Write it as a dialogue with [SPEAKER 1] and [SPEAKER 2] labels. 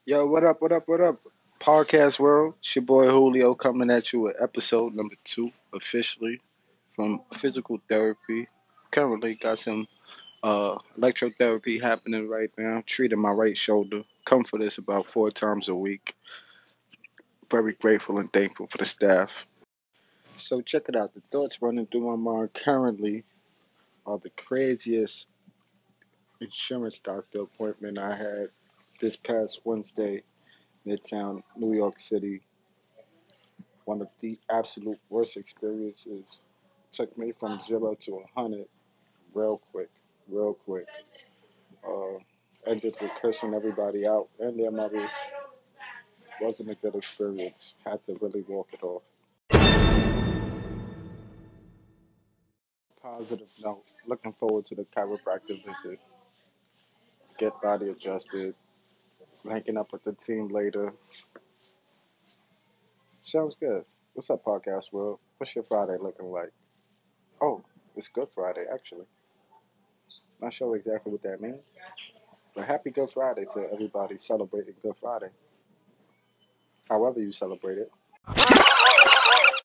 [SPEAKER 1] Yo, what up, what up, what up? Podcast world, it's your boy Julio coming at you with episode number 2 officially from physical therapy. Currently got some electrotherapy happening right now, treating my right shoulder. Come for this about 4 times a week. Very grateful and thankful for the staff. So check it out. The thoughts running through my mind currently are the craziest insurance doctor appointment I had this past Wednesday, Midtown, New York City. One of the absolute worst experiences. Took me from 0 to 100 real quick, real quick. Uh, Ended with cursing everybody out and their mothers. Wasn't a good experience. Had to really walk it off. Positive note. Looking forward to the chiropractor visit. Get body adjusted. Linking up with the team later. Sounds good. What's up, podcast world? What's your Friday looking like? Oh, it's Good Friday, actually. Not sure exactly what that means. But happy Good Friday to everybody celebrating Good Friday, however you celebrate it.